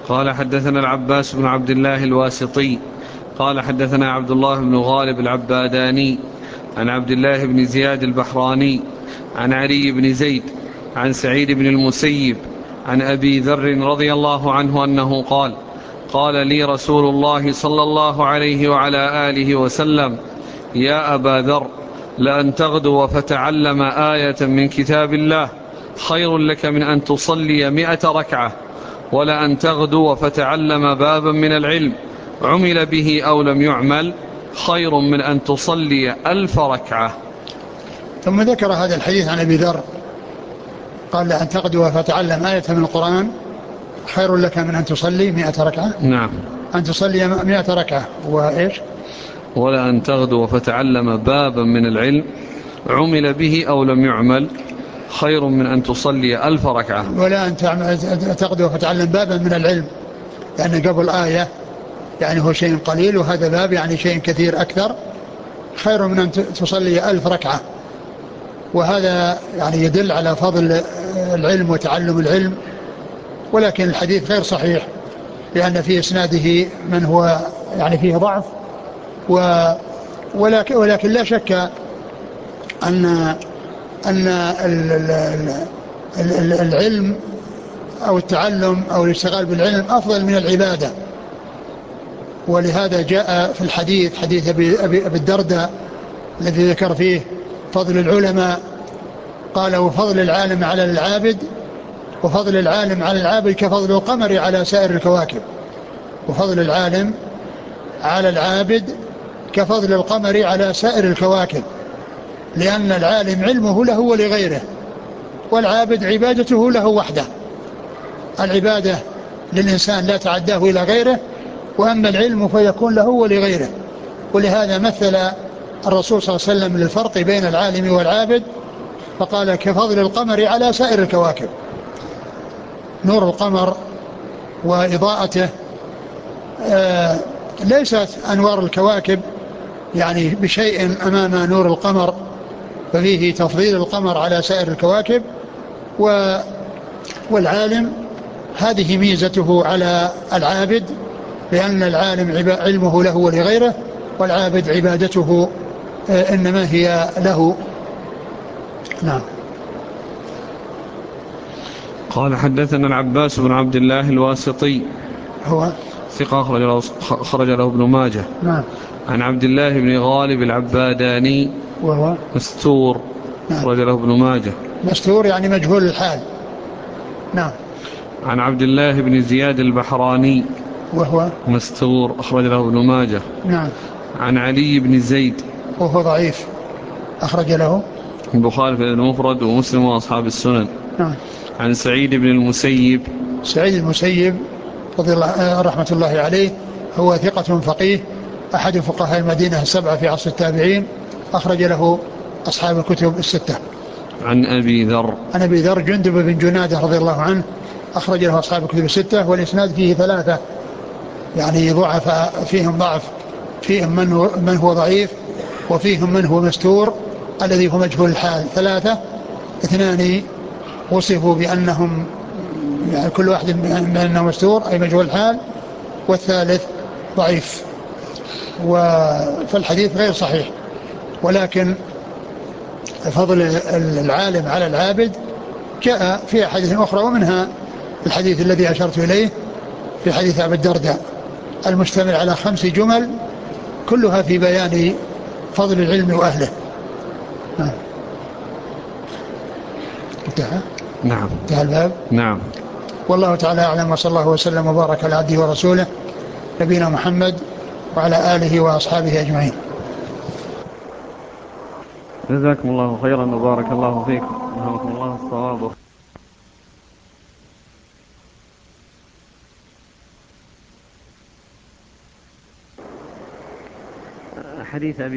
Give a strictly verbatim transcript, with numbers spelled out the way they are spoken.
قال حدثنا العباس بن عبد الله الواسطي قال حدثنا عبد الله بن غالب العباداني عن عبد الله بن زياد البحراني عن علي بن زيد عن سعيد بن المسيب عن أبي ذر رضي الله عنه أنه قال قال لي رسول الله صلى الله عليه وعلى آله وسلم يا أبا ذر لأن تغدو فتعلم آية من كتاب الله خير لك من أن تصلي مئة ركعة، ولأن تغدو فتعلم بابا من العلم عمل به أو لم يعمل خير من أن تصلي ألف ركعة. ثم ذكر هذا الحديث عن أبي ذر قال لأن تغدو فتعلم آية من القرآن خير لك من أن تصلي مئة ركعة. نعم، أن تصلي مئة ركعة وإيش؟ ولأن تغدو فتعلم بابا من العلم عمل به أو لم يعمل خير من أن تصلي ألف ركعة. ولا أن تغدو فتعلم بابا من العلم، يعني قبل آية يعني هو شيء قليل، وهذا باب يعني شيء كثير أكثر، خير من أن تصلي ألف ركعة. وهذا يعني يدل على فضل العلم وتعلم العلم، ولكن الحديث غير صحيح لأن في إسناده من هو يعني فيه ضعف، ولكن, ولكن لا شك أن أن العلم أو التعلم أو الاشتغال بالعلم أفضل من العبادة. ولهذا جاء في الحديث حديث أبي, أبي, أبي الدرداء الذي ذكر فيه فضل العلماء، قال وفضل العالم على العابد وفضل العالم على العابد كفضل القمر على سائر الكواكب. وفضل العالم على العابد كفضل القمر على سائر الكواكب، لأن العالم علمه له ولغيره، والعابد عبادته له وحده. العبادة للإنسان لا تعداه إلى غيره، وأما العلم فيكون له ولغيره. ولهذا مثل الرسول صلى الله عليه وسلم للفرق بين العالم والعابد فقال كفضل القمر على سائر الكواكب. نور القمر وإضاءته آه ليست أنوار الكواكب يعني بشيء أمام نور القمر، ففيه تفضيل القمر على سائر الكواكب. و والعالم هذه ميزته على العابد، لأن العالم علمه له ولغيره، والعابد عبادته إنما هي له. نعم. قال حدثنا العباس بن عبد الله الواسطي هو ثقة خرج له ابن ماجه. نعم. عن عبد الله بن غالب العباداني وهو مستور. نعم. خرج له ابن ماجه. مستور يعني مجهول الحال. نعم. عن عبد الله بن زياد البحراني وهو مستور. أخرج له ابن ماجه. نعم. عن علي بن زيد وهو ضعيف، أخرج له البخاري في المفرد ومسلم وأصحاب السنن. نعم. عن سعيد بن المسيب سعيد المسيب رضي الله رحمة الله عليه هو ثقة فقيه، أحد فقهاء المدينة السبعة في عصر التابعين، أخرج له أصحاب الكتب الستة. عن أبي ذر عن أبي ذر جندب بن جنادة رضي الله عنه، أخرج له أصحاب الكتب الستة. والإسناد فيه ثلاثة يعني ضعف، فيهم ضعف، فيهم من هو, من هو ضعيف، وفيهم من هو مستور الذي هو مجهول الحال. ثلاثة، اثنان وصفوا بأنهم يعني كل واحد منهم مستور أي مجهول الحال، والثالث ضعيف. فالحديث غير صحيح، ولكن فضل العالم على العابد جاء في أحاديث أخرى، ومنها الحديث الذي أشرت إليه في حديث أبي الدرداء المشتمل على خمس جمل كلها في بيان فضل العلم وأهله. انتهى. نعم. انتهى الباب. نعم. والله تعالى أعلم، وصلى الله وسلم وبارك على عبده ورسوله نبينا محمد وعلى آله وأصحابه أجمعين. جزاكم الله خيرا وبارك الله فيكم، ألهمكم الله الصواب. حديث أبي